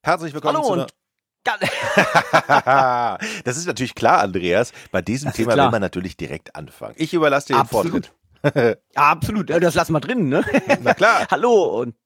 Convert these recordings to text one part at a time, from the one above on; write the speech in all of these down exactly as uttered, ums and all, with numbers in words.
Herzlich willkommen Hallo zu und einer... Das ist natürlich klar, Andreas. Bei diesem Das ist Thema will klar. man natürlich direkt anfangen. Ich überlasse dir den Absolut. Vortritt. Absolut, äh, das lassen wir drin, ne? Na klar. Hallo und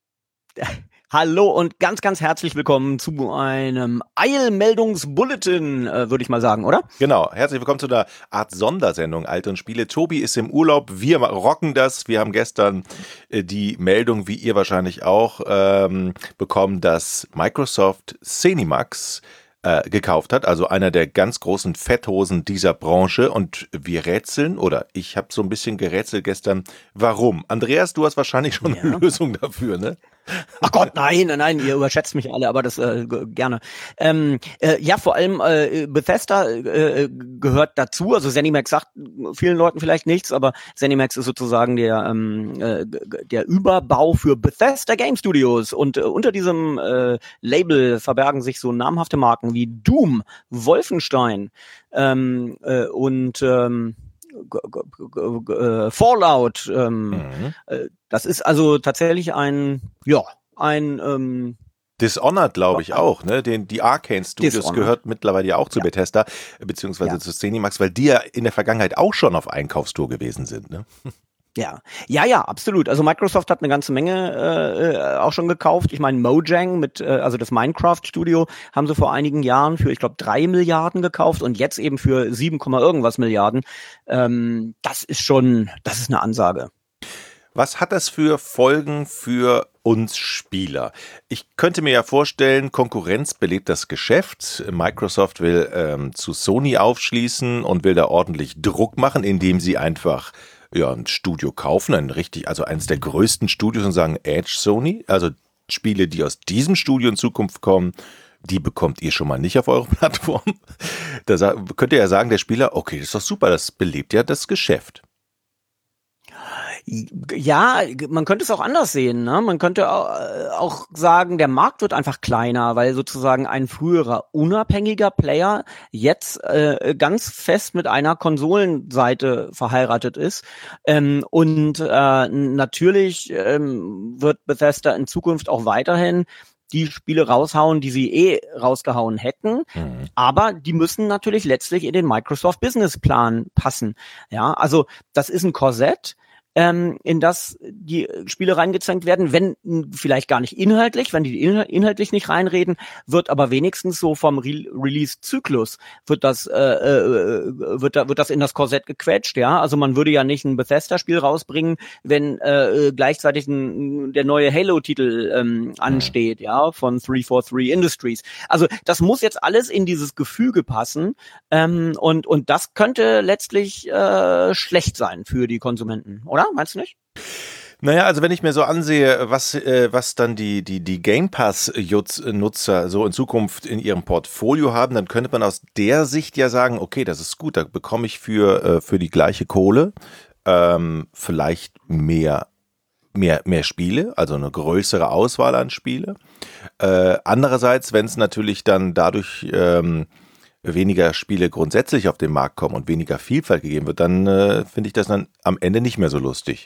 Hallo und ganz, ganz herzlich willkommen zu einem Eilmeldungsbulletin, äh, würde ich mal sagen, oder? Genau, herzlich willkommen zu einer Art Sondersendung Alte und Spiele. Tobi ist im Urlaub, wir rocken das. Wir haben gestern äh, die Meldung, wie ihr wahrscheinlich auch, ähm, bekommen, dass Microsoft ZeniMax äh, gekauft hat, also einer der ganz großen Fetthosen dieser Branche. Und wir rätseln, oder ich habe so ein bisschen gerätselt gestern, warum. Andreas, du hast wahrscheinlich schon Ja. eine Lösung dafür, ne? Ach Gott, nein, nein, nein, ihr überschätzt mich alle, aber das äh, g- gerne. Ähm, äh, ja, vor allem äh, Bethesda äh, gehört dazu. Also ZeniMax sagt vielen Leuten vielleicht nichts, aber ZeniMax ist sozusagen der ähm, äh, g- g- der Überbau für Bethesda Game Studios. Und äh, unter diesem äh, Label verbergen sich so namhafte Marken wie Doom, Wolfenstein ähm, äh, und ähm, g- g- g- g- äh, Fallout. Ähm, Mhm. äh, Das ist also tatsächlich ein, ja, ein, ähm, Dishonored, glaube ich, auch, ne? Den, die Arcane Studios Dishonored. gehört mittlerweile ja auch zu Ja. Bethesda, beziehungsweise Ja. zu ZeniMax, weil die ja in der Vergangenheit auch schon auf Einkaufstour gewesen sind, ne? ja, ja, ja, absolut. Also Microsoft hat eine ganze Menge äh, äh, auch schon gekauft. Ich meine, Mojang mit, äh, also das Minecraft-Studio, haben sie vor einigen Jahren für, ich glaube, drei Milliarden gekauft und jetzt eben für sieben, irgendwas Milliarden. Ähm, das ist schon, das ist eine Ansage. Was hat das für Folgen für uns Spieler? Ich könnte mir ja vorstellen, Konkurrenz belebt das Geschäft. Microsoft will ähm, zu Sony aufschließen und will da ordentlich Druck machen, indem sie einfach ja, ein Studio kaufen, ein richtig, also eines der größten Studios und sagen Edge Sony, also Spiele, die aus diesem Studio in Zukunft kommen, die bekommt ihr schon mal nicht auf eurer Plattform. Da sa- könnt ihr ja sagen, der Spieler, okay, das ist doch super, das belebt ja das Geschäft. Ja, man könnte es auch anders sehen, ne? Man könnte au- äh, auch sagen, der Markt wird einfach kleiner, weil sozusagen ein früherer unabhängiger Player jetzt äh, ganz fest mit einer Konsolenseite verheiratet ist. Ähm, und äh, natürlich ähm, wird Bethesda in Zukunft auch weiterhin die Spiele raushauen, die sie eh rausgehauen hätten. Mhm. Aber die müssen natürlich letztlich in den Microsoft Business Plan passen. Ja, also das ist ein Korsett, ähm, in das die Spiele reingezwängt werden, wenn mh, vielleicht gar nicht inhaltlich, wenn die inhal- inhaltlich nicht reinreden, wird aber wenigstens so vom Re- Release-Zyklus wird das äh, äh, wird da, wird das in das Korsett gequetscht, ja. Also man würde ja nicht ein Bethesda-Spiel rausbringen, wenn äh, gleichzeitig ein, der neue Halo-Titel ähm, ansteht, ja, von drei vier drei Industries. Also das muss jetzt alles in dieses Gefüge passen, ähm, und und das könnte letztlich äh, schlecht sein für die Konsumenten, oder? Meinst du nicht? Naja, also wenn ich mir so ansehe, was, äh, was dann die, die, die Game Pass-Nutzer so in Zukunft in ihrem Portfolio haben, dann könnte man aus der Sicht ja sagen, okay, das ist gut, da bekomme ich für, äh, für die gleiche Kohle ähm, vielleicht mehr, mehr, mehr Spiele, also eine größere Auswahl an Spiele. Äh, andererseits, wenn es natürlich dann dadurch ähm, weniger Spiele grundsätzlich auf den Markt kommen und weniger Vielfalt gegeben wird, dann äh, finde ich das dann am Ende nicht mehr so lustig.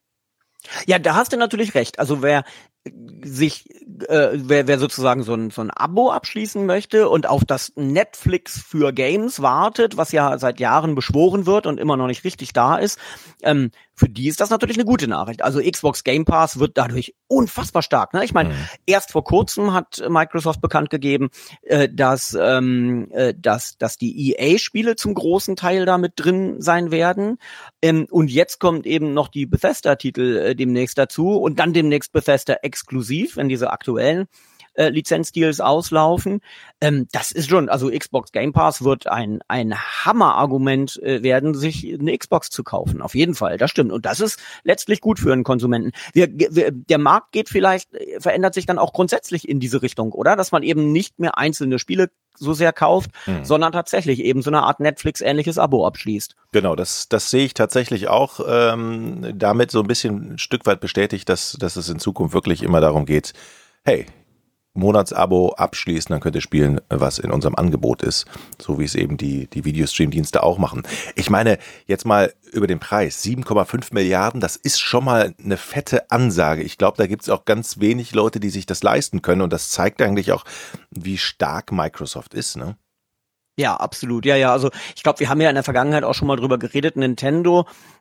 Ja, da hast du natürlich recht. Also wer sich, äh, wer, wer sozusagen so ein, so ein Abo abschließen möchte und auf das Netflix für Games wartet, was ja seit Jahren beschworen wird und immer noch nicht richtig da ist, ähm, für die ist das natürlich eine gute Nachricht. Also Xbox Game Pass wird dadurch unfassbar stark. Ne? Ich meine, Mhm. erst vor kurzem hat Microsoft bekannt gegeben, äh, dass, ähm, äh, dass, dass die E A-Spiele zum großen Teil da mit drin sein werden. Ähm, und jetzt kommt eben noch die Bethesda-Titel äh, demnächst dazu und dann demnächst Bethesda exklusiv, wenn diese aktuellen äh, Lizenzdeals auslaufen. Ähm, das ist schon, also Xbox Game Pass wird ein ein Hammerargument äh, werden, sich eine Xbox zu kaufen. Auf jeden Fall, das stimmt. Und das ist letztlich gut für einen Konsumenten. Wir, wir, der Markt geht vielleicht, äh, verändert sich dann auch grundsätzlich in diese Richtung, oder? Dass man eben nicht mehr einzelne Spiele so sehr kauft, Mhm. sondern tatsächlich eben so eine Art Netflix-ähnliches Abo abschließt. Genau, das, das sehe ich tatsächlich auch ähm, damit so ein bisschen ein Stück weit bestätigt, dass, dass es in Zukunft wirklich immer darum geht, hey, Monatsabo abschließen, dann könnt ihr spielen, was in unserem Angebot ist, so wie es eben die, die Videostream-Dienste auch machen. Ich meine, jetzt mal über den Preis, sieben Komma fünf Milliarden, das ist schon mal eine fette Ansage. Ich glaube, da gibt es auch ganz wenig Leute, die sich das leisten können und das zeigt eigentlich auch, wie stark Microsoft ist, ne? Ja, absolut. Ja, ja, also ich glaube, wir haben ja in der Vergangenheit auch schon mal drüber geredet, Nintendo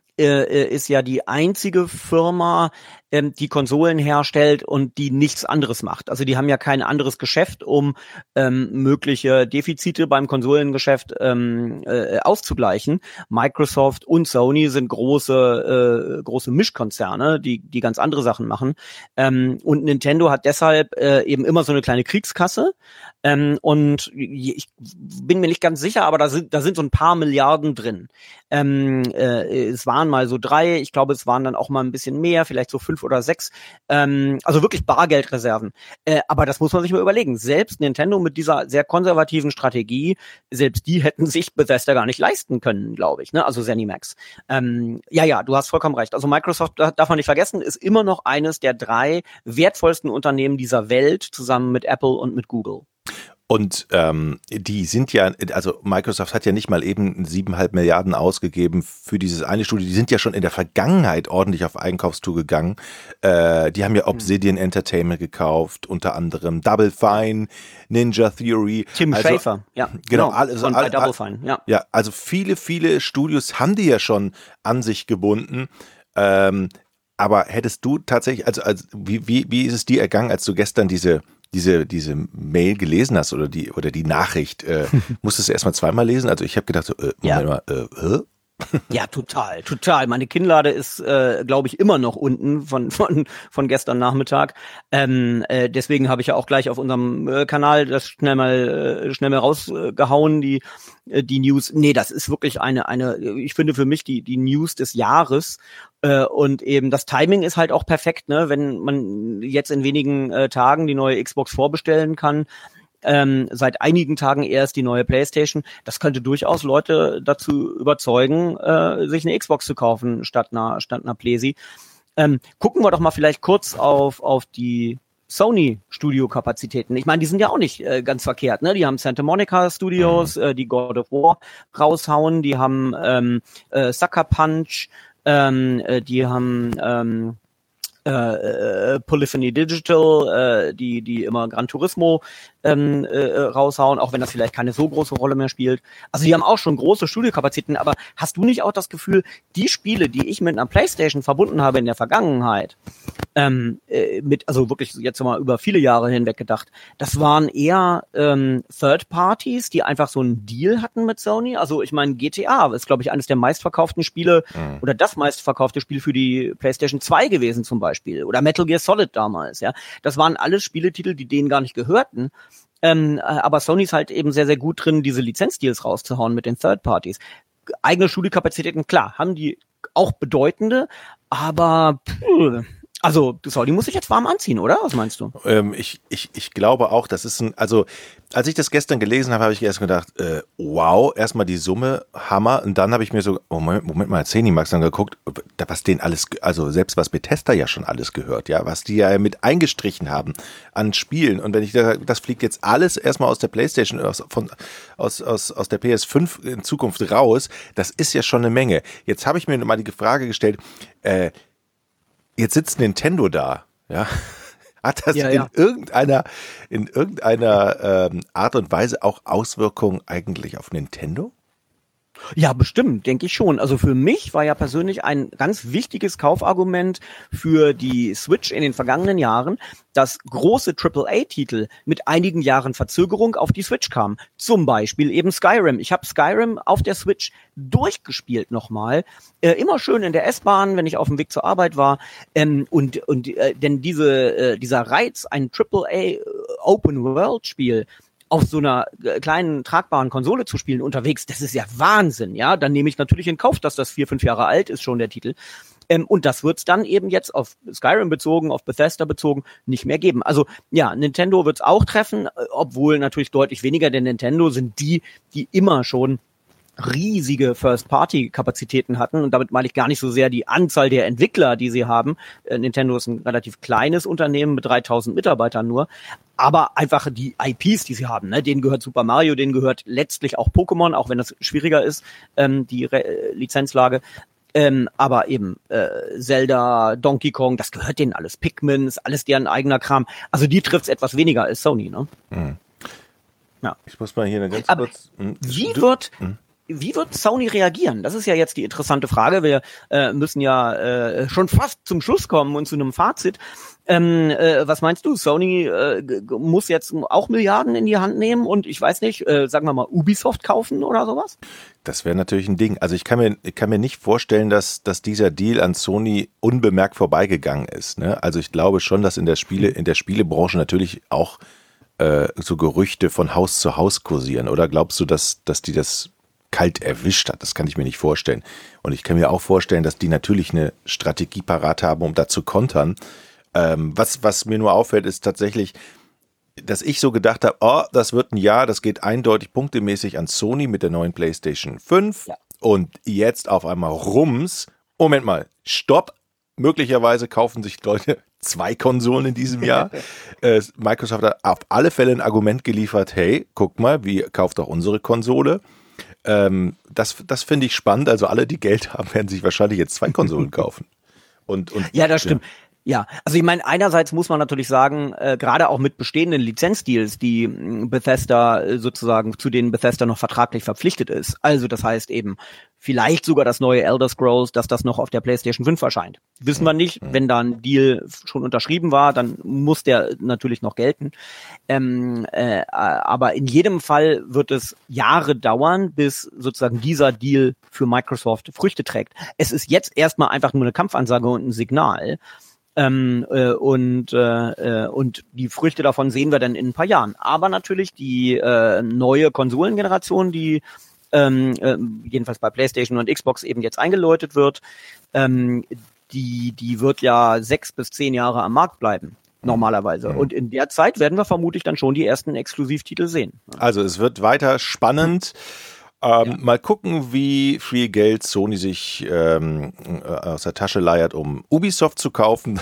äh, ist ja die einzige Firma, ähm, die Konsolen herstellt und die nichts anderes macht. Also die haben ja kein anderes Geschäft, um ähm, mögliche Defizite beim Konsolengeschäft ähm, äh, auszugleichen. Microsoft und Sony sind große äh, große Mischkonzerne, die die ganz andere Sachen machen. Ähm, und Nintendo hat deshalb äh, eben immer so eine kleine Kriegskasse. Ähm, und ich bin mir nicht ganz sicher, aber da sind da sind so ein paar Milliarden drin. Ähm, äh, es waren mal so drei, ich glaube, es waren dann auch mal ein bisschen mehr, vielleicht so fünf oder sechs. Ähm, also wirklich Bargeldreserven. Äh, aber das muss man sich mal überlegen. Selbst Nintendo mit dieser sehr konservativen Strategie, selbst die hätten sich Bethesda gar nicht leisten können, glaube ich. Ne? Also ZeniMax. Ähm, ja, ja, du hast vollkommen recht. Also Microsoft, darf man nicht vergessen, ist immer noch eines der drei wertvollsten Unternehmen dieser Welt, zusammen mit Apple und mit Google. Und ähm, die sind ja, also Microsoft hat ja nicht mal eben siebeneinhalb Milliarden ausgegeben für dieses eine Studio. Die sind ja schon in der Vergangenheit ordentlich auf Einkaufstour gegangen. Äh, die haben ja Obsidian hm. Entertainment gekauft, unter anderem Double Fine, Ninja Theory. Tim also, Schafer, ja. Genau, also, und bei Double Fine, ja. Ja, also viele, viele Studios haben die ja schon an sich gebunden. Ähm, aber hättest du tatsächlich, also, also wie, wie, wie ist es dir ergangen, als du gestern diese diese diese Mail gelesen hast oder die oder die Nachricht, äh, musstest du erstmal zweimal lesen? Also ich habe gedacht, so, äh, Moment ja. mal, äh, äh? Ja, total, total. Meine Kinnlade ist, äh, glaube ich, immer noch unten von von von gestern Nachmittag. Ähm, äh, deswegen habe ich ja auch gleich auf unserem äh, Kanal das schnell mal äh, schnell mal rausgehauen, die äh, die News. Nee, das ist wirklich eine eine. Ich finde für mich die die News des Jahres. Äh, und eben das Timing ist halt auch perfekt, ne? Wenn man jetzt in wenigen äh, Tagen die neue Xbox vorbestellen kann. Ähm, seit einigen Tagen erst die neue PlayStation. Das könnte durchaus Leute dazu überzeugen, äh, sich eine Xbox zu kaufen statt einer statt einer Plesi. Ähm, gucken wir doch mal vielleicht kurz auf auf die Sony-Studio-Kapazitäten. Ich meine, die sind ja auch nicht äh, ganz verkehrt, ne? Die haben Santa Monica Studios, äh, die God of War raushauen, die haben ähm, äh, Sucker Punch, ähm, äh, die haben ähm, äh, Polyphony Digital, äh, die die immer Gran Turismo ähm, äh, raushauen, auch wenn das vielleicht keine so große Rolle mehr spielt. Also die haben auch schon große Studiokapazitäten, aber hast du nicht auch das Gefühl, die Spiele, die ich mit einer PlayStation verbunden habe in der Vergangenheit, ähm, äh, mit, also wirklich jetzt mal über viele Jahre hinweg gedacht, das waren eher ähm, Third Parties, die einfach so einen Deal hatten mit Sony. Also ich meine, G T A ist, glaube ich, eines der meistverkauften Spiele mhm. oder das meistverkaufte Spiel für die PlayStation zwei gewesen zum Beispiel. Oder Metal Gear Solid damals, ja. Das waren alles Spieletitel, die denen gar nicht gehörten. Ähm, aber Sony ist halt eben sehr, sehr gut drin, diese Lizenzdeals rauszuhauen mit den Third Parties. Eigene Studiokapazitäten, klar, haben die auch bedeutende, aber pff, also Sony muss sich jetzt warm anziehen, oder? Was meinst du? Ähm, ich, ich, ich glaube auch, das ist ein, also als ich das gestern gelesen habe, habe ich erst gedacht, äh, wow, erstmal die Summe, Hammer, und dann habe ich mir so, oh, Moment, Moment mal, ZeniMax dann geguckt, was denen alles, also selbst was Bethesda ja schon alles gehört, ja, was die ja mit eingestrichen haben an Spielen, und wenn ich da, das fliegt jetzt alles erstmal aus der PlayStation, aus, von, aus, aus, aus der P S fünf in Zukunft raus, das ist ja schon eine Menge. Jetzt habe ich mir mal die Frage gestellt, äh, jetzt sitzt Nintendo da, ja. Hat das ja, in ja. irgendeiner, in irgendeiner ähm, Art und Weise auch Auswirkungen eigentlich auf Nintendo? Ja, bestimmt, denke ich schon. Also für mich war ja persönlich ein ganz wichtiges Kaufargument für die Switch in den vergangenen Jahren, dass große Triple A Titel mit einigen Jahren Verzögerung auf die Switch kamen. Zum Beispiel eben Skyrim. Ich habe Skyrim auf der Switch durchgespielt nochmal. Äh, immer schön in der S-Bahn, wenn ich auf dem Weg zur Arbeit war. Ähm, und und äh, denn diese äh, dieser Reiz, ein Triple A Open-World-Spiel auf so einer kleinen tragbaren Konsole zu spielen unterwegs, das ist ja Wahnsinn, ja. Dann nehme ich natürlich in Kauf, dass das vier, fünf Jahre alt ist schon, der Titel. Ähm, und das wird's dann eben jetzt auf Skyrim bezogen, auf Bethesda bezogen, nicht mehr geben. Also ja, Nintendo wird's auch treffen, obwohl natürlich deutlich weniger, denn Nintendo sind die, die immer schon riesige First-Party-Kapazitäten hatten. Und damit meine ich gar nicht so sehr die Anzahl der Entwickler, die sie haben. Äh, Nintendo ist ein relativ kleines Unternehmen mit dreitausend Mitarbeitern nur. Aber einfach die I Ps, die sie haben, ne? Denen gehört Super Mario, denen gehört letztlich auch Pokémon, auch wenn das schwieriger ist, ähm, die Re- Lizenzlage. Ähm, aber eben äh, Zelda, Donkey Kong, das gehört denen alles. Pikmin, ist alles deren eigener Kram. Also die trifft's etwas weniger als Sony, ne? Mhm. Ja. Ich muss mal hier eine ganz aber kurz... Hm, wie du, wird... Hm. Wie wird Sony reagieren? Das ist ja jetzt die interessante Frage. Wir äh, müssen ja äh, schon fast zum Schluss kommen und zu einem Fazit. Ähm, äh, was meinst du? Sony äh, g- muss jetzt auch Milliarden in die Hand nehmen und ich weiß nicht, äh, sagen wir mal Ubisoft kaufen oder sowas? Das wäre natürlich ein Ding. Also ich kann mir, ich kann mir nicht vorstellen, dass, dass dieser Deal an Sony unbemerkt vorbeigegangen ist. Ne? Also ich glaube schon, dass in der Spiele, in der Spielebranche natürlich auch äh, so Gerüchte von Haus zu Haus kursieren. Oder glaubst du, dass, dass die das kalt erwischt hat? Das kann ich mir nicht vorstellen. Und ich kann mir auch vorstellen, dass die natürlich eine Strategie parat haben, um da zu kontern. Ähm, was, was mir nur auffällt, ist tatsächlich, dass ich so gedacht habe, oh, das wird ein Jahr, das geht eindeutig punktemäßig an Sony mit der neuen PlayStation fünf. Ja. Und jetzt auf einmal rums. Moment mal, stopp. Möglicherweise kaufen sich Leute zwei Konsolen in diesem Jahr. äh, Microsoft hat auf alle Fälle ein Argument geliefert, hey, guck mal, wie kauft auch unsere Konsole. Ähm, das das finde ich spannend. Also alle, die Geld haben, werden sich wahrscheinlich jetzt zwei Konsolen kaufen. Und, und, Ja, das stimmt. Ja. Ja, also ich meine, einerseits muss man natürlich sagen, äh, gerade auch mit bestehenden Lizenzdeals, die mh, Bethesda äh, sozusagen, zu denen Bethesda noch vertraglich verpflichtet ist. Also das heißt eben, vielleicht sogar das neue Elder Scrolls, dass das noch auf der PlayStation fünf erscheint. Wissen wir nicht. Wenn da ein Deal schon unterschrieben war, dann muss der natürlich noch gelten. Ähm, äh, aber in jedem Fall wird es Jahre dauern, bis sozusagen dieser Deal für Microsoft Früchte trägt. Es ist jetzt erstmal einfach nur eine Kampfansage und ein Signal. Ähm, äh, und äh, und die Früchte davon sehen wir dann in ein paar Jahren. Aber natürlich die äh, neue Konsolengeneration, die ähm, äh, jedenfalls bei PlayStation und Xbox eben jetzt eingeläutet wird, ähm, die die wird ja sechs bis zehn Jahre am Markt bleiben. Normalerweise. Und in der Zeit werden wir vermutlich dann schon die ersten Exklusivtitel sehen. Also es wird weiter spannend. Ähm, Ja. Mal gucken, wie viel Geld Sony sich ähm, aus der Tasche leiert, um Ubisoft zu kaufen.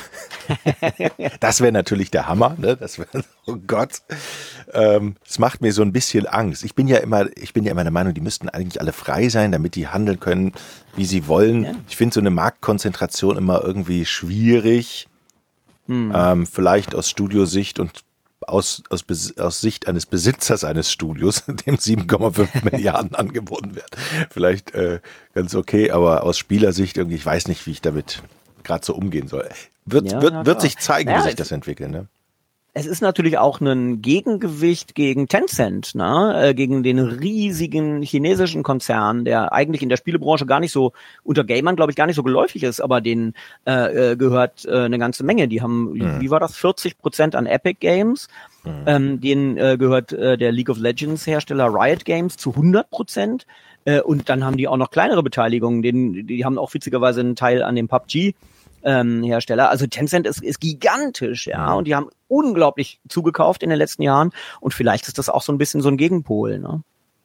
Das wäre natürlich der Hammer, ne? Das wär, oh Gott. Ähm, es macht mir so ein bisschen Angst. Ich bin ja immer, ich bin ja immer der Meinung, die müssten eigentlich alle frei sein, damit die handeln können, wie sie wollen. Ja. Ich finde so eine Marktkonzentration immer irgendwie schwierig. Hm. Ähm, vielleicht aus Studiosicht und Aus, aus, aus Sicht eines Besitzers eines Studios, dem sieben Komma fünf Milliarden angeboten wird. Vielleicht äh, ganz okay, aber aus Spielersicht irgendwie, ich weiß nicht, wie ich damit gerade so umgehen soll. Wird, Ja, wird, ja, wird sich zeigen, ja, wie sich das entwickelt, ne? Es ist natürlich auch ein Gegengewicht gegen Tencent, ne? äh, gegen den riesigen chinesischen Konzern, der eigentlich in der Spielebranche gar nicht so, unter Gamern glaube ich gar nicht so geläufig ist, aber denen äh, gehört äh, eine ganze Menge. Die haben, mhm. wie war das, vierzig Prozent an Epic Games, mhm. ähm, denen äh, gehört äh, der League of Legends Hersteller Riot Games zu hundert Prozent äh, und dann haben die auch noch kleinere Beteiligungen, denen, die haben auch witzigerweise einen Teil an dem P U B G Ähm, Hersteller. Also Tencent ist, ist gigantisch, ja, und die haben unglaublich zugekauft in den letzten Jahren und vielleicht ist das auch so ein bisschen so ein Gegenpol, ne?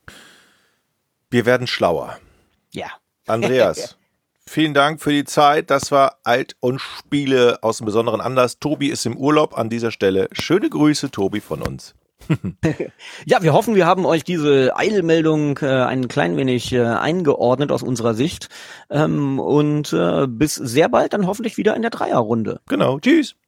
Wir werden schlauer. Ja. Andreas, vielen Dank für die Zeit. Das war Alt und Spiele aus einem besonderen Anlass. Tobi ist im Urlaub an dieser Stelle. Schöne Grüße, Tobi, von uns. Ja, wir hoffen, wir haben euch diese Eilmeldung äh, ein klein wenig äh, eingeordnet aus unserer Sicht. Ähm, und äh, bis sehr bald dann hoffentlich wieder in der Dreierrunde. Genau. Tschüss.